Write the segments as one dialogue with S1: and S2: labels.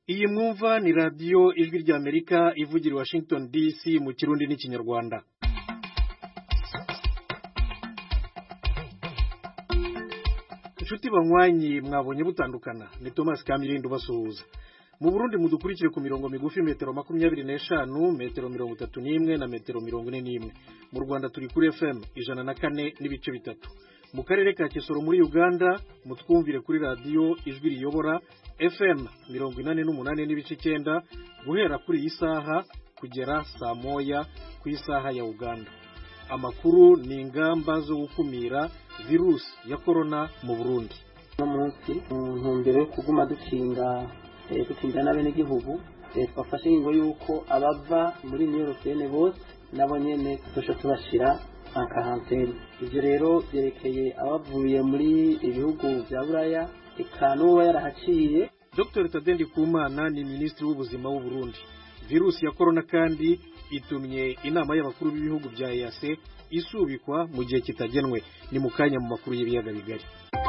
S1: Iyi mwumva ni radio Ijwi rya Amerika ivugira Washington DC mu Kirundi n'Ikinyarwanda. Inshuti banywanyi mwabonye butandukana ni Thomas Kamirindo basuhuza. Mu Burundi mudukurikire ku mirongo migufi metero 25, metero 31 na metero 41. Mu Rwanda turi kuri FM 104 n'ibice bitatu. Mu karere ka Kisoro muri Uganda mutwumvire kuri radio Ijwi riyobora FM 88 n'ibice 9 guhera kuri iyi saha kugera saa moya ku isaha ya Uganda. Amakuru ni ingamba zo gukumira virusi ya corona mu Burundi.
S2: Umunsi ntumbere kuguma dukinga n'abene gihugu twafashe ingo yuko abava muri New York bose nabo nyene tusho tubashira en quarantaine. Ivyo rero byerekeye abavuye muri ibihugu bya Buraya ikanuba yarahaciye.
S1: Dr. Tadendi Kumana ni ministri w'ubuzima w'u Burundi. Virusi ya corona kandi itumye inama y'abakuru b'ibihugu bya EAC isubikwa mu gihe kitagenwe. Ni mukanya mu makuru y'ibiyaga bigari.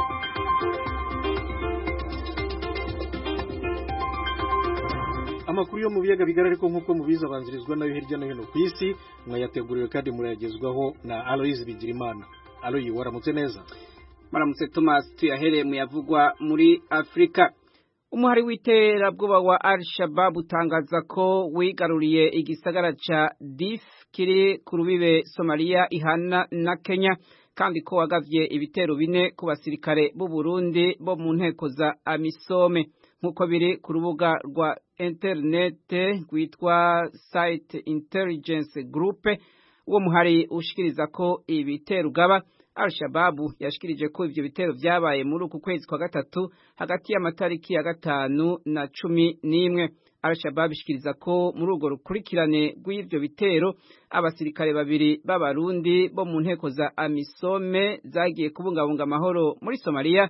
S1: Amakuru yo mu biyaga bigari ariko nkuko mubiza banzirizwa nayo hirya no hino ku isi mwayateguriwe kandi murayagezwaho na Aloise Bigirimana. Aloyi waramutse neza.
S3: Maramutse Thomas, tuyahereye mu yavugwa muri Afrika. Umuhari w'iterabwoba wa Al-Shabaab utangaza ko wigaruriye igisagara ca Dif kiri ku rubibe Somalia ihana na Kenya kandi ko wagavye ibitero bine ku basirikare b'u Burundi bo mu nteko za Amisome nkuko biri ku rubuga rwa internet rwitwa Site Intelligence Group. Uwo muhari ushikiriza ko ibitero gaba Al-Shabaab yashikirije ko ivyo bitero vyabaye muri uku kwezi kwa gatatu hagati y'amatariki ya 5 na 11. Al-Shabaab ishikiriza ko muri urwo rukurikirane rw'ivyo bitero abasirikare babiri b'abarundi bo mu nteko za Amisome zagiye kubungabunga amahoro muri Somalia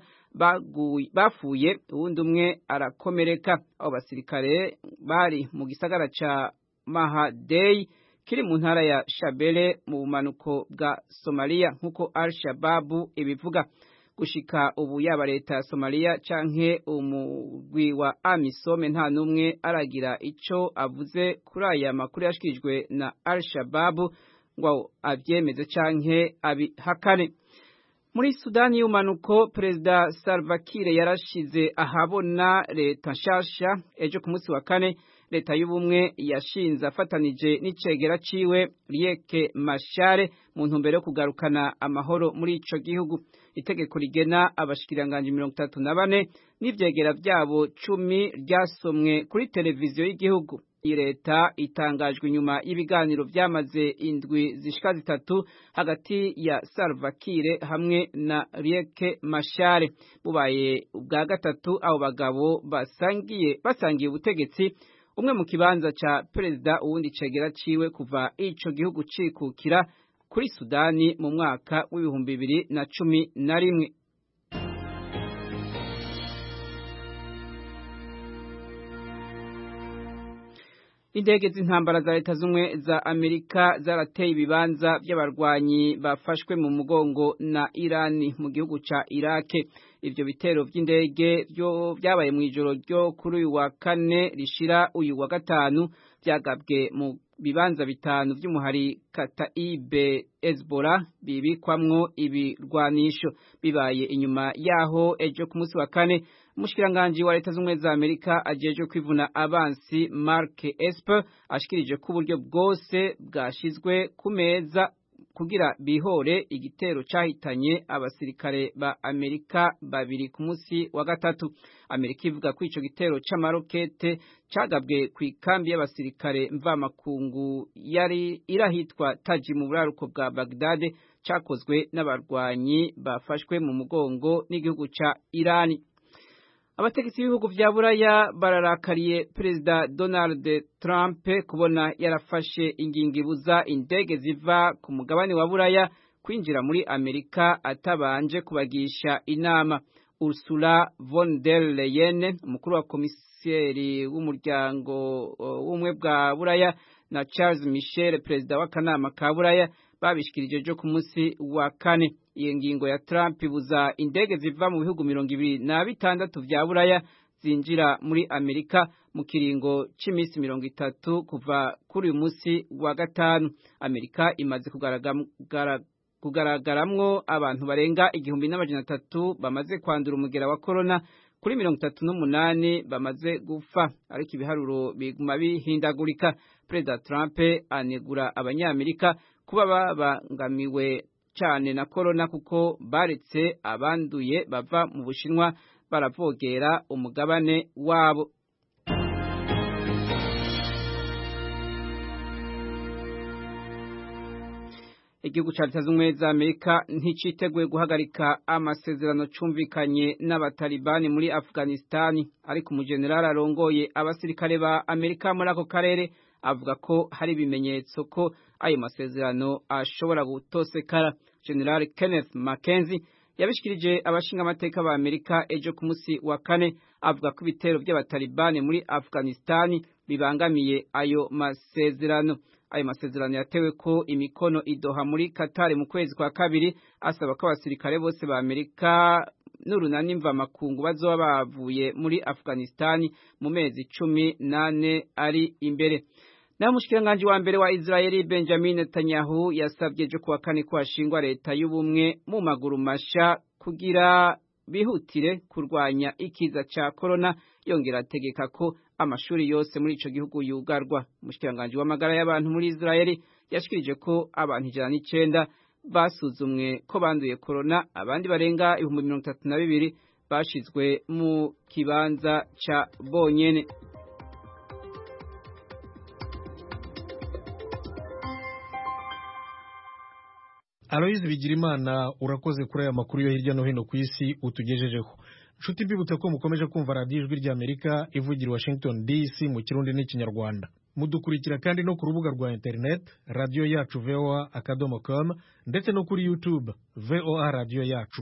S3: bafuye, uwundi umwe arakomereka. Abo basirikare bari mu gisagara ca Mahadei kiri mu ntara ya Shabele mu bumanuko bwa Somalia nkuko Al-Shabaab ibivuga. Gushika ubu yaba leta ya Somalia canke umugwi wa Amisome nta numwe aragira ico avuze kuri aya makuru yashikirijwe na Al-Shabaab ngo avyemeze canke abihakane. Muri Sudani y'umanuko Perezida Salva Kiir yarashize ahabona leta nshasha ejo ku munsi wa kane. Leta y'ubumwe yashinze afatanije n'icegera ciwe Riek Machar mu ntumbero yo kugarukana amahoro muri ico gihugu. Itegeko rigena abashikiranganje 34 n'ivyegera vyabo 10 ryasomwe kuri televiziyo y'igihugu. Iyi leta itangajwe nyuma y'ibiganiro vyamaze indwi zishika zitatu hagati ya Salva Kiir hamwe na Riek Machar. Bubaye ubwa gatatu abo bagabo basangiye ubutegetsi, umwe mu kibanza ca perezida uwundi cegera ciwe kuva ico gihugu cikukira kuri Sudani mu mwaka w'ibihumbi 2011. Indege z'intambara za leta zumwe za Amerika zarateye ibibanza by'abarwanyi bafashwe mu mugongo na Irani mu gihugu ca Iraq. Ivyo bitero vy'indege byabaye mu ijoro ryo kuri uyu wa kane rishira uyu wa gatanu byagabwe mu bibanza bitanu vy'umuhari Kataib Hezbollah bibikwamwo ibirwanisho. Bibaye inyuma yaho ejo ku munsi wa kane umushikiranganje wa leta z'umwe za Amerika ajeje kwivuna abansi Mark Esper ashikirije ko uburyo bwose bwashizwe ku meza kugira bihore igitero cahitanye abasirikare ba Amerika babiri ku munsi wa gatatu. Amerika ivuga ko ico gitero c'amarokete cagabwe ku ikambi y'abasirikare mvamakungu yari irahitwa Taji mu buraruko bwa Baghdad cakozwe n'abarwanyi bafashwe mu mugongo n'igihugu ca Irani. Abategetsi b'ibihugu vya Buraya bararakariye Perezida Donald Trump kubona yarafashe ingingo ibuza indege ziva ku mugabane wa Buraya kwinjira muri Amerika atabanje kubagisha inama. Ursula von der Leyen, umukuru wa komiseri w'umuryango w'umwe bwa Buraya, na Charles Michel, perezida w'akanama ka Buraya, babishikirije jo ku munsi wa kane. Iyo ngingo ya Trump ibuza indege ziva mu bihugu 26 vya Buraya zinjira muri Amerika mu kiringo c'imisi 30 kuva kuri uyu musi wa gatanu. Amerika imaze kugaragaramwo abantu barenga 1300 bamaze kwandura umugera wa corona kuri 38 bamaze gupfa, ariko ibiharuro biguma bihindagurika. Perezida Trump anegura abanyamerika kuba babangamiwe cyane na corona kuko baretse abanduye bava mu Bushinwa baravogera umugabane wabo. Igihugu ca Leta Zunze Ubumwe za Amerika nticiteguye guhagarika amasezerano cumvikanye n'abatalibani muri Afghanistan, ariko umujenerali arongoye abasirikare ba Amerika muri ako karere avuga ko hari ibimenyetso ko ayo masezerano ashobora gutosekara. General Kenneth McKenzie yabishikirije abashinga amateka ba Amerika ejo ku musi wa kane, avuga ko ibitero by'abatalibani muri Afghanistan bibangamiye ayo masezerano. Ayo masezerano yatewe ko imikono idoha muri Qatar mu kwezi kwa kabiri, asaba ko abasirikare bose ba Amerika n'urunani mva makungu bazoba bavuye muri Afghanistan mu mezi 18 ari imbere. Na mushikiranganje wa mbere wa Israeli Benjamin Netanyahu yasabye ejo kuwa kane ko hashingwa leta y'ubumwe mu maguru masha kugira bihutire kurwanya ikiza ca corona, yongera ategeka ko amashuri yose muri ico gihugu yugarwa. Mushikiranganje w'amagara y'abantu muri Israeli yashikirije ko abantu 109 basuzumwe ko banduye corona, abandi barenga 32,000 bashizwe mu kibanza ca bonyene.
S1: Aloyizi Bigirimana, urakoze kuri aya makuru yo hirya no hino ku isi utugejejeho. Nshuti mbibutse ko mukomeje kumva radiyo Ijwi ry'Amerika ivugira Washington DC mu Kirundi n'Ikinyarwanda. Mudukurikira kandi no ku rubuga rwa internet radio yacu voa.com ndetse no kuri YouTube VOA radio yacu.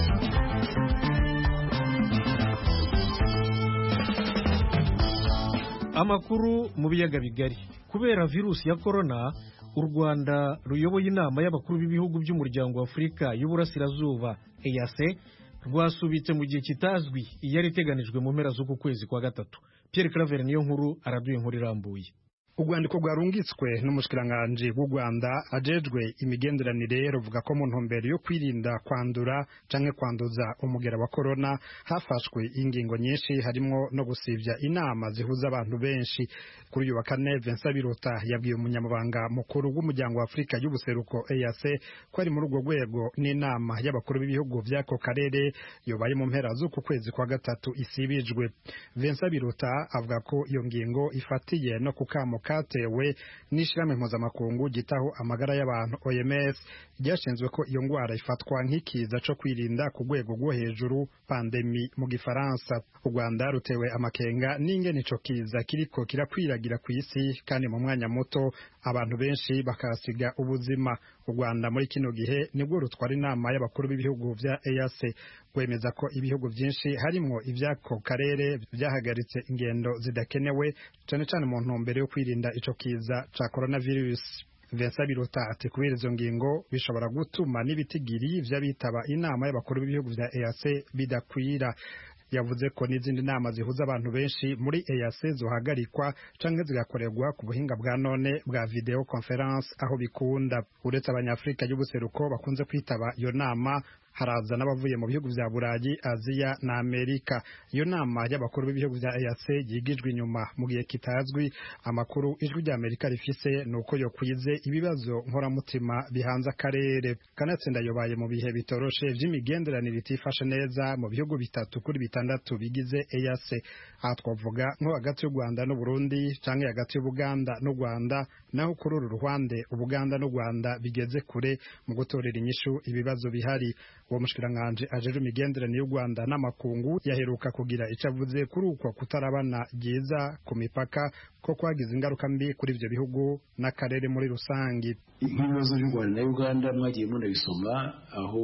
S1: Amakuru mu biyaga bigari. Kubera virusi ya corona, u Rwanda ruyoboye inama y'abakuru b'ibihugu by'umuryango wa Afurika y'Uburasirazuba EAC rwasubitse mu gihe kitazwi iyari iteganijwe mu mpera z'uku kwezi kwa gatatu. Pierre Claver niyo nkuru araduye inkuru irambuye.
S4: Urwandiko rwarungitswe n'umushikiranganje w'u Rwanda ajejwe imigenderanire ruvuga ko mu ntumbero yo kwirinda kwandura canke kwanduza umugera wa corona hafashwe ingingo nyinshi harimo no gusivya inama zihuza abantu benshi. Kuri uyu wa kane Vincent Biruta yabwiye umunyamabanga mukuru w'umuryango wa Afurika y'Ubuseruko EAC ko ari muri urwo rwego n'inama y'abakuru b'ibihugu by'ako karere yobaye mu mpera z'uku kwezi kwa gatatu isibijwe. Vincent Biruta avuga ko iyo ngingo ifatiye no kukamo katewe n'ishirahamwe mpuzamakungu gitaho amagara y'abantu OMS ryashinzwe ko iyo ngwara ifatwa nk'ikiza co kwirinda ku rwego rwo hejuru, pandemi mu gifaransa. U Rwanda rutewe amakenga n'ingene ico kiza kiriko kirakwiragira ku isi kandi mu mwanya muto abantu benshi bakasiga ubuzima. U Rwanda muri kino gihe nibwo rutwara inama y'abakuru b'ibihugu vya EAC rwemeza ko ibihugu byinshi harimo ivyako karere byahagaritse ingendo zidakenewe cyane cyane mu ntumbero yo kwirinda ico kiza ca coronavirus. Vincent Biruta ati kubera izo ngingo bishobora gutuma n'ibitigiri vy'abitaba inama y'abakuru b'ibihugu vya EAC bidakwira. Yavuze ko n'izindi nama zihuza abantu benshi muri EAC zohagarikwa canke zigakorerwa ku buhinga bwa none bwa video conference aho bikunda. Uretse abanyafrika y'Ubuseruko bakunze kwitaba iyo nama, haraza n'abavuye mu bihugu vya Burayi, Aziya na Amerika. Iyo nama y'abakuru b'ibihugu vya EAC yigijwe inyuma mu gihe kitazwi. Amakuru Ijwi ry'Amerika rifise nuko yo kwize ibibazo nkoramutima bihanze akarere. Kanatsinda yobaye mu bihe bitoroshe vy'imigenderanire itifashe neza mu bihugu bitatu kuri bitandatu bigize EAC. Aha twavuga nko hagati y'u Rwanda n'u Burundi canke hagati y'Ubuganda n'u Rwanda, naho kuri uru ruhande Ubuganda n'u Rwanda bigeze kure mu gutorera inyishu ibibazo bihari. Uwo mushikiranganje ajeje imigenderanire y'u Rwanda n'amakungu yaheruka kugira ico avuze kuri uko kutarabana ryiza ku mipaka ko kwagize ingaruka mbi kuri ivyo bihugu n'akarere muri rusangi.
S5: Ibibazo by'u Rwanda na Uganda mwagiye munabisoma, aho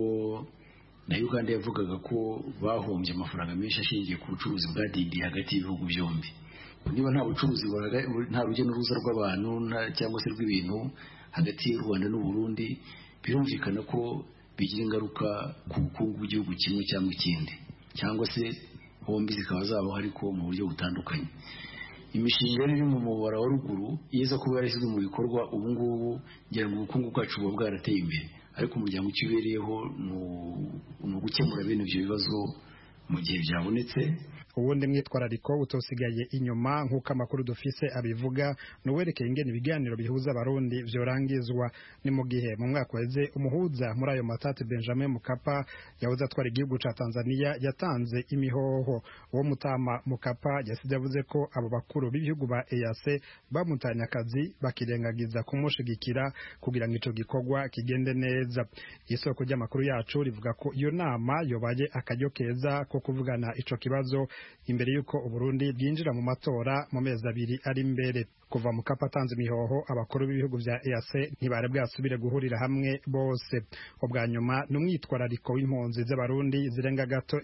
S5: na Uganda yavugaga ko bahombye amafaranga menshi ashingiye ku bucuruzi bwadindiye hagati y'ibihugu byombi. Niba nta bucuruzi nta rujya n'uruza rw'abantu cyangwa se rw'ibintu hagati y'u Rwanda n'u Burundi, birumvikana ko bigira ingaruka ku bukungu bw'igihugu kimwe cyangwa ikindi, cyangwa se bombi zikaba zabaho ariko mu buryo butandukanye. Imishinga iri mu mubara wa ruguru yeza kuba yarashyizwe mu bikorwa ubu ngubu ngira ngo ubukungu bwacu buba bwarateye imbere, ariko umuryango ukibereyeho ni ugukemura bene ibyo bibazo mu gihe byabonetse.
S4: Ubundi mwitwarariko utosigaye inyuma nk'uko amakuru dufise abivuga n'uwerekeye ingene ibiganiro bihuza abarundi vyorangizwa. Ni mu gihe mu mwaka weze umuhuza muri ayo matati Benjamin Mkapa yahoze atwara igihugu ca Tanzania yatanze imihoho. Uwo Mutama Mkapa yasize avuze ko abo bakuru b'ibihugu ba EAC bamutanya akazi bakirengagiza kumushigikira kugira ngo ico gikorwa kigende neza. Isoko ry'amakuru yacu rivuga ko iyo nama yobaye akaryo keza ko kuvugana ico kibazo imbere yuko Uburundi bwinjira mu matora mu mezi abiri ari imbere. Kuva Mkapa atanze imihoho abakuru b'ibihugu vya EAC ntibare bwasubire guhurira hamwe bose. Ubwa nyuma n'umwitwarariko w'impunzi z'abarundi zirenga gato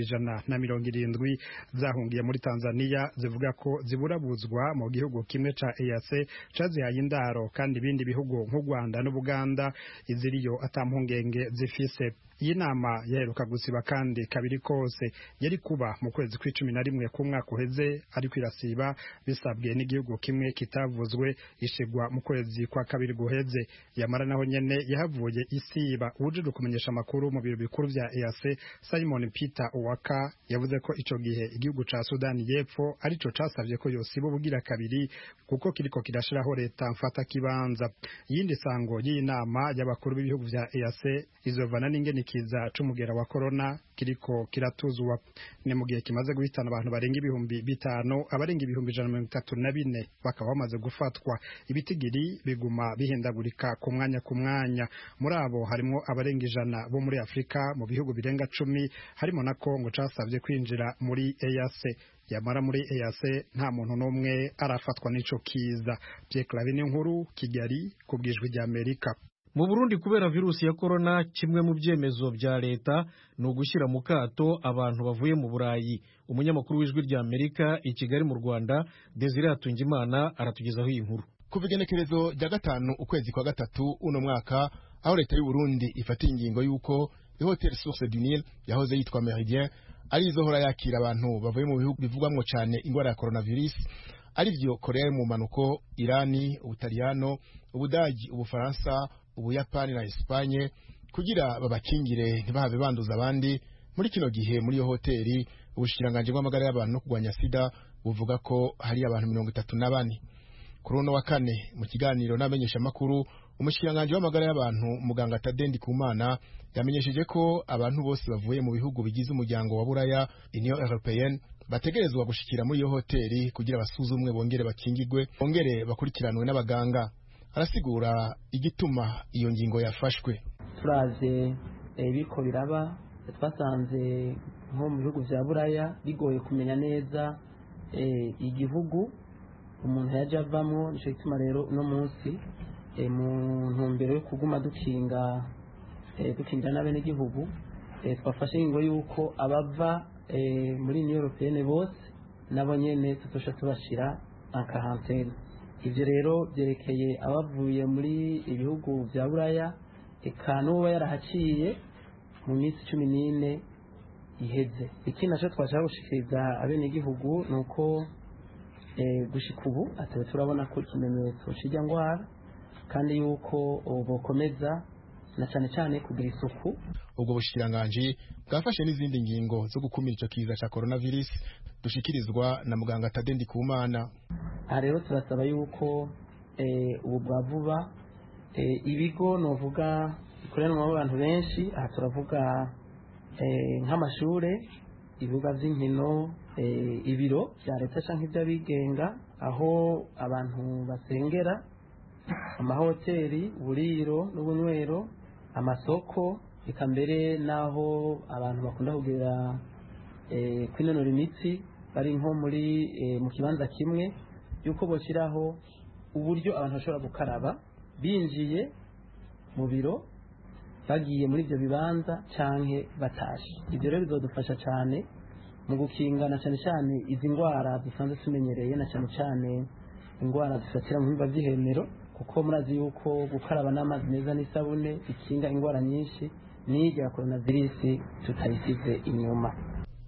S4: 170 zahungiye muri Tanzania zivuga ko ziburabuzwa mu gihugu kimwe ca EAC cazihaye indaro kandi ibindi bihugu nk'u Rwanda n'Ubuganda iziriyo atampungenge zifise. Iyi nama yaheruka gusiba kandi kabiri kose yari kuba mu kwezi kwa11 k'umwaka uheze ariko irasiba bisabwe n'igihugu kimwe kitavuzwe ishigwa mu kwezi kwa kabiri guheze. Yamara naho nyene yahavuye isiba. Uje kumenyesha amakuru mu biro bikuru vya EAC Simon Peter Owaka yavuze ko ico gihe igihugu ca Sudani y'Epfo arico casavye ko yosiba ubugira kabiri kuko kiriko kirashiraho leta mfata kibanza. Yindi sango y'iyi nama y'abakuru b'ibihugu vya EAC izovana n'ingene kiza c'umugera wa corona kiriko kiratuzwa. Ni mu gihe kimaze guhitana abantu barenga 5,000 abarenga 134 bakaba bamaze gufatwa. Ibitigiri biguma bihindagurika ku mwanya. Muri abo harimo abarenga 100 bo muri Afrika mu bihugu birenga 10 harimo na Kongo casavye kwinjira muri EAC. Yamara muri EAC nta muntu n'umwe arafatwa n'ico kiza. Pierre Claver Nkuru, Kigali, kubwijwe rya Amerika.
S1: Mu Burundi kubera virusi ya corona kimwe mu byemezo bya leta no gushyira mu kato abantu bavuye mu Burayi. Umunyamakuru w'ijwi rya Amerika i Kigali mu Rwanda Desire Hatungimana aratugezaho iyi nkuru.
S6: Kuva igenekerezo rya 5 ukwezi kwa 3 uno mwaka aho leta y'u Burundi ifata ingingo yuko Hotel Source du Nil yahoze yitwa Meridien ari izohora yakira abantu bavuye mu bihugu bivugwamwo cyane ingwara ya coronavirus arivyo Korea mu manuko, Irani, Ubutaliyano, Ubudagi, Ubufaransa, Ubuyapani na Espanye kugira babakingire ntibabe banduza abandi. Muri kino gihe muri yo hoteli ubushikiranganje bw'amagara y'abantu no kugwanya sida buvuga ko hari abantu 34. Kuri uno wa kane mu kiganiro n'amenyesha makuru umushikiranganje w'amagara y'abantu muganga Tadendi Kumana yamenyesheje ko abantu bose bavuye mu bihugu bigize umuryango wa Buraya Union Européenne bategerezwa gushikira muri yo hoteli kugira basuzumwe bongere bakingirwe bongere bakurikiranwe n'abaganga. Arasigura igituma iyo ngingo yafashwe.
S2: Turaze biko biraba twasanze nko mu bihugu vya Buraya bigoye kumenya neza igihugu umuntu yaje avamwo. Nico gituma rero uno munsi mu ntumbero yo kuguma dukingira n'abene igihugu twafashe ingo yuko abava muri Union Européenne bose nabo nyene tutosha tubashira en quarantaine. Ivyo rero byerekeye abavuye muri ibihugu vya Buraya eka n'uwo yarahaciye mu minsi 14 iheze. Iki naco twashaka gushikiriza abene igihugu nuko gushika ubu atabe turabona ko ikimenyetso kijya ngwara kandi yuko bokomeza na cyane kugira isuku.
S6: Ubwo bushikiranganje bwafashe n'izindi ngingo zo gukumira ico kiza ca coronavirus dushikirizwa na muganga Tadendi Kumana.
S2: Aha rero turasaba yuko ubu bwa vuba ibigo novuga bikoreranwa abantu benshi. Aha turavuga nk'amashure, ibibuga vy'inkino, ibiro vya leta canke ivy'abigenga, aho abantu basengera, amahoteli, uburiro n'ubunywero, amasoko, eka mbere naho abantu bakunda kugira kwinonora imitsi bari nko muri mu kibanza kimwe, yuko boshiraho uburyo abantu bashobora gukaraba binjiye mu biro bagiye muri ibyo bibanza canke batashe. Ibyo rero bizodufasha cyane mu gukingana cyane izi ndwara dusanzwe tumenyereye na cyane indwara zifatira mu bihimba by'ihemero, kuko murazi yuko gukaraba n'amazi meza n'isabune bikinga indwara nyinshi n'irya coronavirus tutayisize inyuma.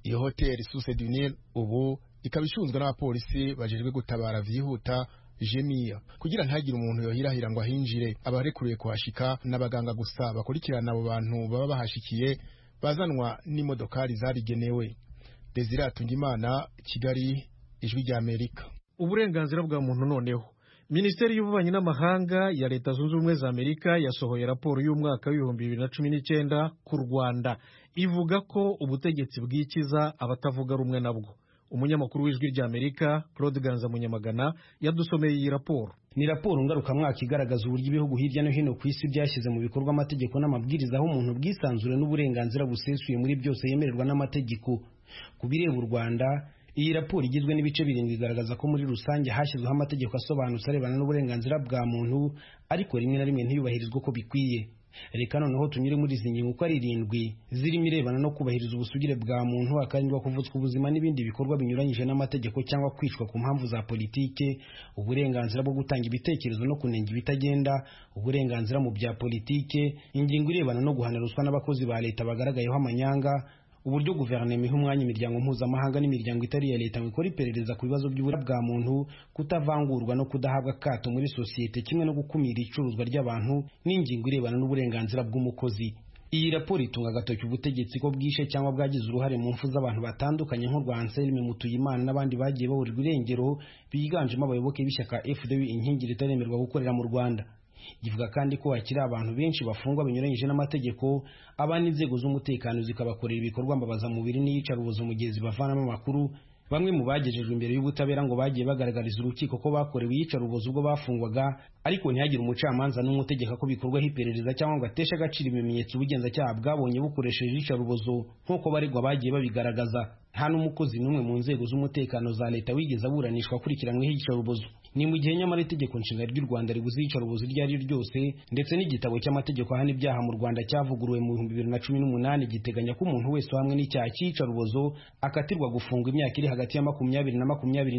S6: iyo hoteli Source du Nil ubu ikaba ishunzwe n'abapolisi bajejwe gutabara vyihuta Jemia kugira ntagire umuntu yohirahira ngo ahinjire. Abarekuriye kuhashika n'abaganga gusa bakurikirana abo bantu baba bahashikiye bazanwa n'imodokari zabigenewe. Desire Atungimana, Kigali, Ijwi rya Amerika.
S1: Uburenganzira bwa muntu noneho Minisiteri y'Ububanyi n'Amahanga ya Leta Zunze Ubumwe za Amerika yasohoye raporo y'umwaka w'ibihumbi 2019 ku Rwanda ivuga ko ubutegetsi bwikiza abatavuga rumwe nabwo. Umunyamakuru w'Ijwi rya Amerika Claude Ganza Munyamagana yadusomeye iyi raporo.
S7: Ni raporo ngarukamwaka igaragaza uburyo ibihugu hirya no hino ku isi byashyize mu bikorwa amategeko n'amabwiriza aho umuntu bwisanzure n'uburenganzira busesuye muri byose yemererwa n'amategeko. Ku bireba u Rwanda, iyi raporo igizwe n'ibice 7 igaragaza ko muri rusange hashyizweho amategeko asobanutse arebana n'uburenganzira bwa muntu, ariko rimwe na rimwe ntiyubahirizwe uko bikwiye. Reka noneho tunyure muri izi ngingo uko ari 7 zirimo irebana no kubahiriza ubusugire bwa muntu, akarindwa kuvutswa ubuzima n'ibindi bikorwa binyuranyije n'amategeko cyangwa kwicwa ku mpamvu za politike, uburenganzira bwo gutanga ibitekerezo no kunenga ibitagenda, uburenganzira mu bya politike, ingingo irebana no guhana ruswa n'abakozi ba leta bagaragayeho amanyanga, uburyo guverinoma iha umwanya imiryango mpuzamahanga n'imiryango itari iya leta ngo ikore iperereza ku bibazo by'uburenganzira bwa muntu, kutavangurwa no kudahabwa akato muri sosiyete, kimwe no gukumira icuruzwa ry'abantu, n'ingingo irebana n'uburenganzira bw'umukozi. Iyi raporo itunga agatoki ubutegetsi ko bwishe cyangwa bwagize uruhare mu mfu z'abantu batandukanye nk'urwa Anselme Mutuyimana n'abandi bagiye baburirwa irengero, biganjemo abayoboke b'ishyaka FDU inkingi ritaremerwa gukorera mu Rwanda. Ivuga kandi ko hakiri abantu benshi bafungwa binyuranyije n'amategeko, abandi inzego z'umutekano zikabakorera ibikorwa mbabaza mubiri n'iyicarubozo mu gihe zibavanamo amakuru. Bamwe mu bagejejwe imbere y'ubutabera ngo bagiye bagaragariza urukiko ko bakorewe iyicarubozo ubwo bafungwaga, ariko ntihagire umucamanza n'umutegeka ko bikorwaho iperereza cyangwa ngo ateshe agaciro ibimenyetso ubugenzacyaha bwabonye bukoresheje iyicarubozo nk'uko baregwa bagiye babigaragaza. Nta n'umukozi n'umwe mu nzego z'umutekano za leta wigeze aburanishwa akurikiranyweho iyicarubozo. Ni mu gihe nyamara itegeko nshinga ry'u Rwanda ribuza iyicarubozo iryo ari ryo ryose, ndetse n'igitabo cy'amategeko ahana ibyaha mu Rwanda cyavuguruwe mu 2018 giteganya ko umuntu wese hamwe n'icyaha cy'iyicarubozo akatirwa gufungwa imyaka iri hagati ya 20 na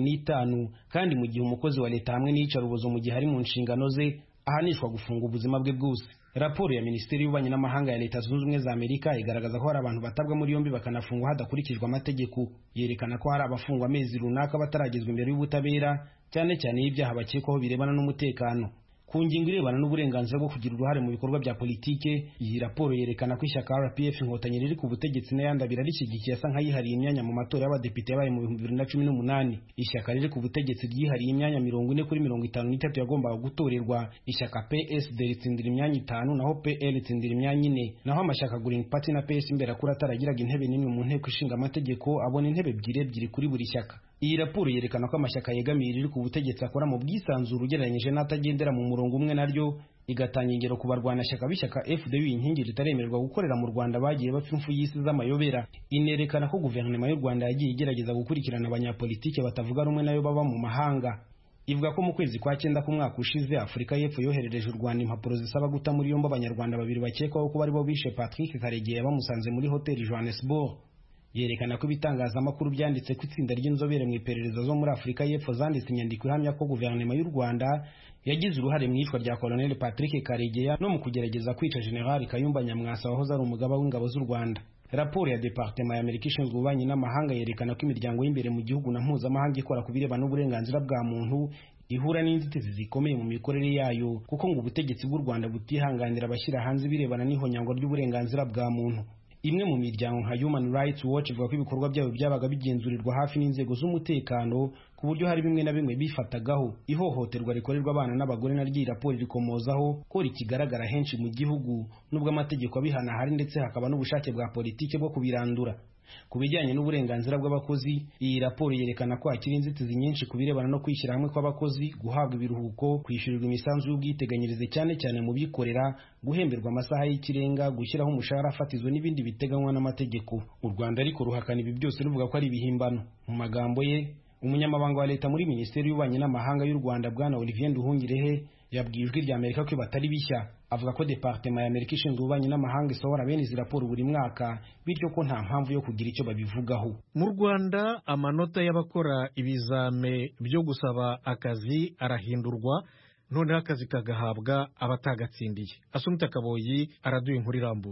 S7: 25, kandi mu gihe umukozi wa leta hamwe n'iyicarubozo mu gihe ari mu nshingano ze ahanishwa gufunga ubuzima bwe bwose. Raporo ya Minisiteri y'Ububanyi n'Amahanga ya Leta Zunze Ubumwe za Amerika igaragaza ko hari abantu batabwa muri yombi bakanafungwa hadakurikijwe amategeko. Yerekana ko hari abafungwa amezi runaka bataragezwa imbere y'ubutabera, cyane cyane y'ibyaha bakekwaho birebana n'umutekano. Ku ngingo irebana n'uburenganzira bwo kugira uruhare mu bikorwa bya politike, iyi raporo yerekana ko ishyaka RPF Inkotanyi riri ku butegetsi n'ayandabira rishyigikiye asa nk'ayihariye imyanya mu matora y'abadepite yabaye mu 2018. Ishyaka riri ku butegetsi ryihariye imyanya 40 kuri 53 yagombaga gutorerwa. Ishyaka PSD ritsindira imyanya 5 naho PL ritsindira imyanya 4, naho amashyaka Green Party na PS imbere kuri ataragiraga intebe n'imwe mu nteko ishinga amategeko abona intebe 2 kuri buri shyaka. Iyi raporo yerekana ko amashyaka yegamiye riri ku butegetsi akora mu bwisanzure ugereranyije n'atagendera mu murongo umwe, naryo igatanga ingero ku barwanashyaka b'ishyaka FDU inkingi ritaremerwa gukorera mu Rwanda bagiye bapfa imfu y'isi z'amayobera. Inerekana ko guverinoma y'u Rwanda yagiye igerageza gukurikirana abanyapolitike batavuga rumwe nayo baba mu mahanga. Ivuga ko mu kwezi kwa 9 k'umwaka ushize Afurika y'Epfo yoherereje u Rwanda impapuro zisaba guta muri yombi abanyarwanda 2 bakekwaho ko bari bo bishe Patrick Karegeya bamusanze muri hoteli Johannesburg. Yerekana ko ibitangazamakuru byanditse ko itsinda ry'inzobere mu iperereza zo muri Afurika y'Epfo zanditse inyandiko ihamya ko guverinoma y'u Rwanda yagize uruhare mu iyicwa rya Colonel Patrick Karegeya no mu kugerageza kwica General Kayumba Nyamwasa wahoze ari umugaba w'ingabo z'u Rwanda. Raporo ya Departement ya Amerika ishinzwe ububanyi n'amahanga yerekana ko imiryango y'imbere mu gihugu na mpuzamahanga ikora ku birebana n'uburenganzira bwa muntu ihura n'inzitizi zikomeye mu mikorere yayo, kuko ngo ubutegetsi bw'u Rwanda butihanganira abashyira hanze birebana n'ihonyangwa ry'uburenganzira bwa muntu. Imwe mu miryango nka Human Rights Watch ivuga ko ibikorwa byabo byabaga bigenzurirwa hafi n'inzego z'umutekano, ku buryo hari bimwe na bimwe bifatagaho. Ihohoterwa rikorerwa abana n'abagore naryo iyi raporo rikomozaho ko rikigaragara henshi mu gihugu, nubwo amategeko abihana hari ndetse hakaba n'ubushake bwa politike bwo kubirandura. Ku bijyanye n'uburenganzira bw'abakozi, iyi raporo yerekana ko hakiri inzitizi nyinshi ku birebana no kwishyira hamwe kw'abakozi, guhabwa ibiruhuko, kwishyurirwa imisanzu y'ubwiteganyirize cyane cyane mu bikorera, guhemberwa amasaha y'ikirenga, gushyiraho umushahara fatizo n'ibindi biteganywa n'amategeko. U Rwanda ariko ruhakana ibi byose ruvuga ko ari ibihimbano. Mu magambo ye, umunyamabanga wa leta muri Minisiteri y'Ububanyi n'Amahanga y'u Rwanda Bwana Olivier Nduhungirehe yabwiye Ijwi rya Amerika ko batari bishya. Avuga ko Departement ya Amerika ishinzwe ububanyi n'amahanga isohora bene izi raporo buri mwaka, bityo ko nta mpamvu yo kugira icyo babivugaho.
S1: Mu Rwanda amanota y'abakora ibizame byo gusaba akazi arahindurwa, noneho akazi kagahabwa abatagatsindiye. Asumta Kaboyi araduye inkuru irambuye.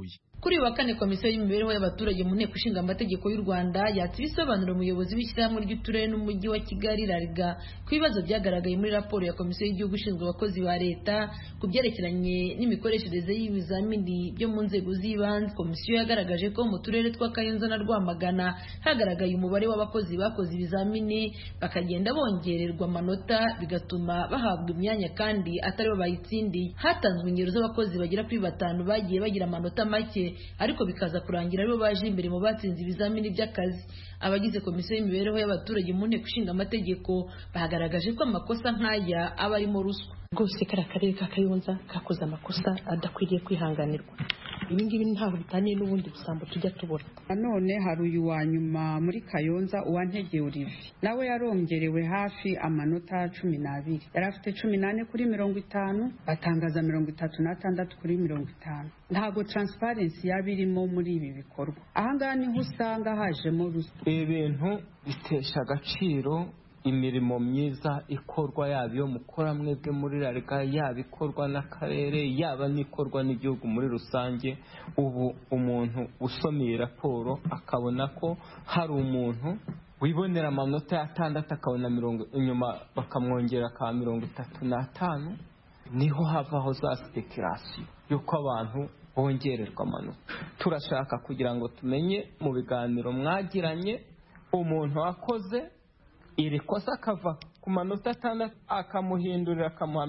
S8: Kuri uyu wa kane komisiyo y'imibereho y'abaturage mu nteko ishinga amategeko y'u Rwanda yatse ibisobanuro umuyobozi w'ishyirahamwe ry'uturere n'umujyi wa Kigali RARGA ku bibazo byagaragaye muri raporo ya komisiyo y'igihugu ishinzwe abakozi ba leta ku byerekeranye n'imikoreshereze y'ibizamini byo mu nzego z'ibanze. Komisiyo yagaragaje ko mu turere twa Kayonza na Rwamagana hagaragaye umubare w'abakozi bakoze ibizamini bakagenda bongererwa amanota bigatuma bahabwa imyanya kandi atari bo bayitsindiye. Hatanzwe ingero z'abakozi bagera kuri 5 bagiye bagira amanota make ariko bikaza kurangira aribo baje imbere mu batsinze ibizamini by'akazi. Abagize komisiyo y'imibereho y'abaturage mu nteko ishinga amategeko bagaragaje ko amakosa nk'aya aba arimo ruswa.
S9: Rwose kari akarere ka Kayonza kakoze amakosa adakwiriye kwihanganirwa. Ibi ngibi ntabwo bitaniye n'ubundi busambo tujya tubona.
S10: None hari uyu wa nyuma muri Kayonza Uwantege Olivier nawe yarongerewe hafi amanota 12, yari afite 18 kuri 50 batangaza 36 kuri 50. Ntabwo transparency yabirimo muri ibi bikorwa. Ahangaha niho usanga hajemo ruswa.
S11: Ibintu bitesha agaciro imirimo myiza ikorwa yaba iyo mukora mwebwe muri RARGA, yaba ikorwa n'akarere, yaba n'ikorwa n'igihugu muri rusange. Ubu umuntu usomeye raporo akabona ko hari umuntu wibonera amanota ya 6 akabona 40 inyuma bakamwongera ka 35, niho havaho za speculation yuko abantu bongererwa amanota. Turashaka kugira ngo tumenye mu biganiro mwagiranye umuntu wakoze iri kosa akava ku manota 6 akamuhindurira akamuha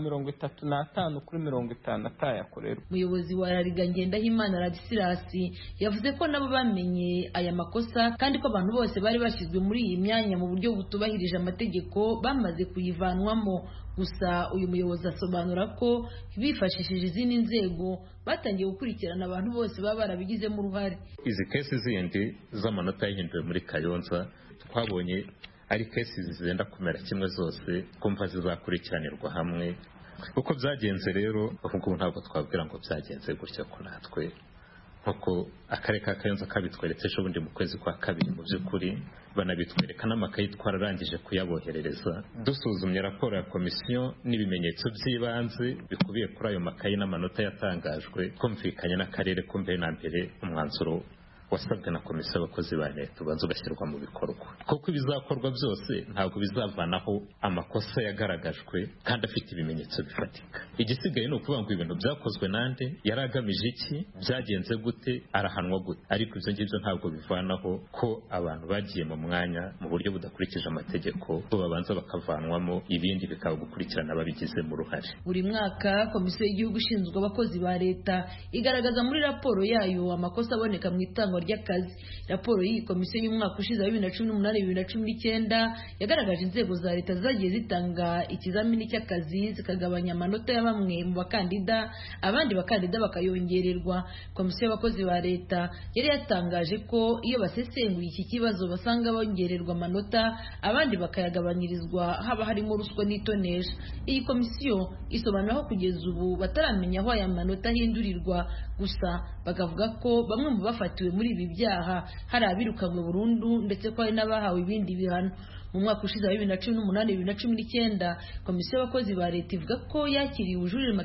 S11: 35 kuri 50 atayakorerwa.
S8: Umuyobozi wa RARGA Ngendahimana Ladislas yavuze ko nabo bamenye aya makosa kandi ko abantu bose bari bashyizwe muri iyi myanya mu buryo butubahirije amategeko bamaze kuyivanwamo. Gusa uyu muyobozi asobanura ko bifashishije izindi nzego batangiye gukurikirana abantu bose baba barabigizemo uruhare.
S12: Izi kesi zindi z'amanota yahinduwe muri Kayonza twabonye ari kesi zizenda kumera kimwe zose kumva zizakurikiranirwa hamwe. Uko byagenze rero ubwo ntabwo twabwira ngo byagenze gutya ko natwe nkuko akarere ka Kayonza kabitweretse ejo bundi mu kwezi kwa 2 mu by'ukuri banabitwereka n'amakayi twararangije kuyaboherereza. Dusuzumye raporo ya komisiyo n'ibimenyetso by'ibanze bikubiye kuri ayo makayi n'amanota yatangajwe, kumvikanye n'akarere ko mbere na mbere umwanzuro wasabwe na komisiyo y'abakozi ba leta ubanza ugashyirwa mu bikorwa, kuko ibizakorwa byose ntabwo bizavanaho amakosa yagaragajwe kandi afite ibimenyetso bifatika. Igisigaye ni ukuvuga ngo ibintu byakozwe nande, yari agamije iki, byagenze gute, arahanwa gute. Ariko ibyo ngibyo ntabwo bivanaho ko abantu bagiye mu mwanya mu buryo budakurikije amategeko bo babanza bakavanwamo, ibindi bikaba gukurikirana babigizemo uruhare.
S8: Buri mwaka komisiyo y'igihugu ishinzwe abakozi ba leta igaragaza muri raporo yayo amakosa aboneka mu itangwa ry'akazi. Raporo y'iyi komisiyo y'umwaka ushize wa 2018-2019 yagaragaje inzego za leta zagiye zitanga ikizamini cy'akazi zikagabanya amanota ya bamwe mu bakandida, abandi bakandida bakayongererwa. Komisiyo y'abakozi ba leta yari yatangaje ko iyo basesenguye iki kibazo basanga bongererwa amanota abandi bakayagabanyirizwa haba harimo ruswa n'itonesha. Iyi komisiyo isobanura ko kugeza ubu bataramenya aho aya manota ahindurirwa, gusa bakavuga ko bamwe mu bafatiwe muri ibi byaha hari abirukanywe burundu ndetse ko hari n'abahawe ibindi bihano. Mu mwaka ushize wa 2018-2019 komisiyo y'abakozi ba leta ivuga ko yakiriye ubujurire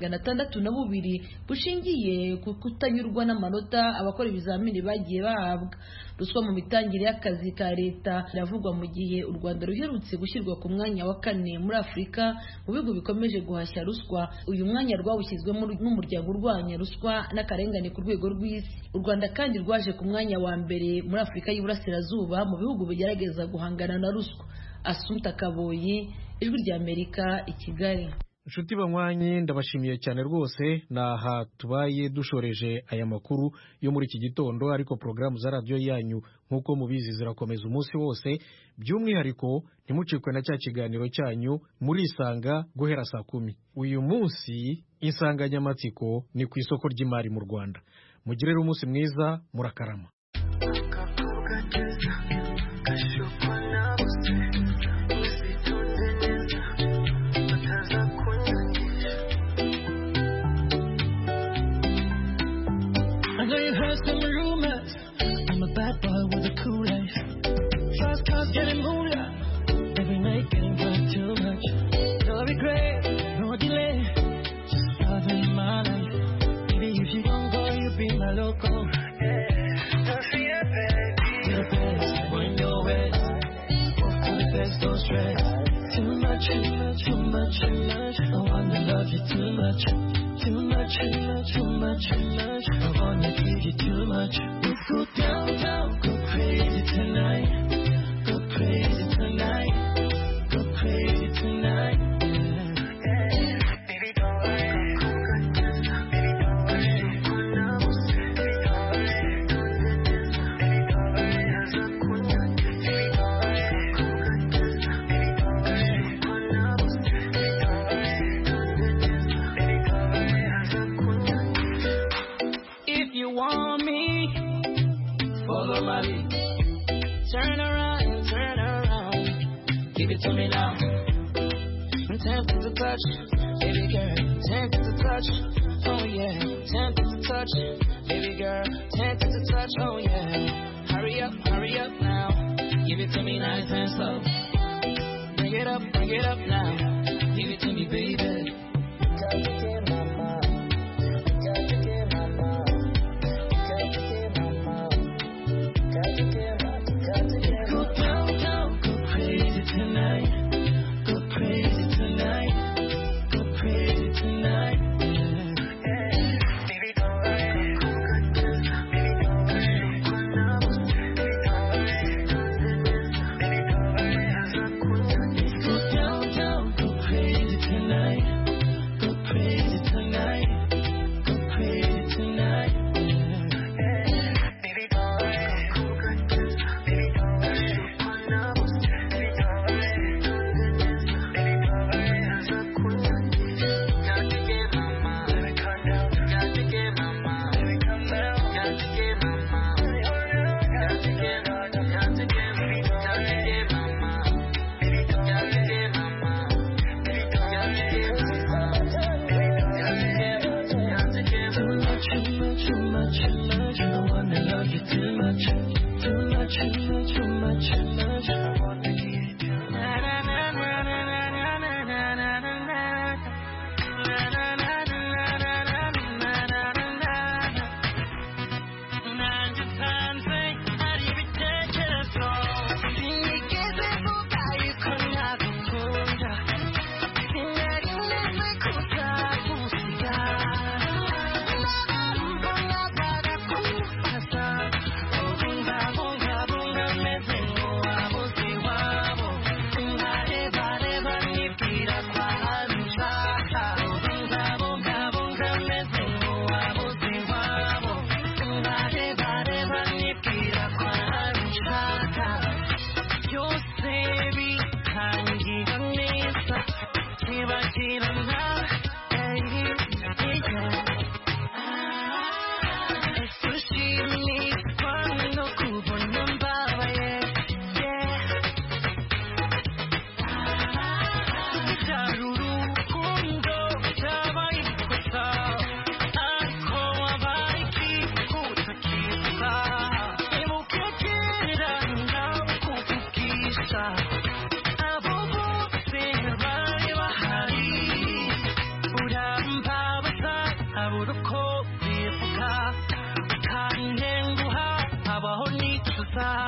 S8: 602 bushingiye ku kutanyurwa n'amanota abakora ibizamini bagiye bahabwa. Ruswa mu mitangire y'akazi ka leta iravugwa mu gihe u Rwanda ruherutse gushyirwa ku mwanya wa 4 muri Afurika mu bihugu bikomeje guhashya ruswa. Uyu mwanya rwawushyizwemo n'umuryango urwanya ruswa n'akarengane ku rwego rw'isi. U Rwanda kandi rwaje ku mwanya wa mbere muri Afurika y'Iburasirazuba mu bihugu bigerageza guhangana na ruswa. Assunta Kaboyi, Ijwi ry'Amerika, i Kigali.
S1: Nshuti banywanyi ndabashimiye cyane rwose, naha tubaye dushoreje aya makuru yo muri iki gitondo, ariko programu za radio yanyu nkuko mubizi zirakomeza umunsi wose, by'umwihariko ntimucikwe na cya kiganiro cyanyu muri Isanga guhera saa 10. Uyu munsi insanganyamatsiko ni ku isoko ry'imari mu Rwanda. Mugire umunsi mwiza, murakarama.
S13: Some rumors, I'm a bad boy with a cool life. Fast cars getting moolah, every night getting drunk too much. No regret, no delay, just loving my life. Baby, if you don't go, you be my local. I wanna give you too much. Let's go down, go crazy tonight. Go crazy tonight. Go crazy tonight. Baby, don't worry. Baby, don't worry. If you want me, follow my lead. Turn around, give it to me now. I'm tempted to touch, baby girl, tempted to touch, oh yeah, tempted to touch, baby girl, tempted to touch, oh yeah. Hurry up now, give it to me nice and slow. Bring it up now, give it to me, baby. Got to get my mind, got to get my mind, got to get my mind, got to get my mind. Go down, go crazy tonight, go crazy tonight, go crazy tonight. Baby, don't worry, baby, don't worry, baby, don't worry. Go down, go crazy tonight, go crazy tonight, go crazy tonight. Baby, don't worry, baby, don't worry, baby, don't worry, baby, don't worry. Got to get my mind, baby, calm down. Got to get my mind, baby, calm down. Got to get my mind, got to get my mind, got to get my mind, baby, got to get my mind, baby, got to get my mind, got to get too much. I wanna love you too much. Too much. I wanna give you too much. Bye.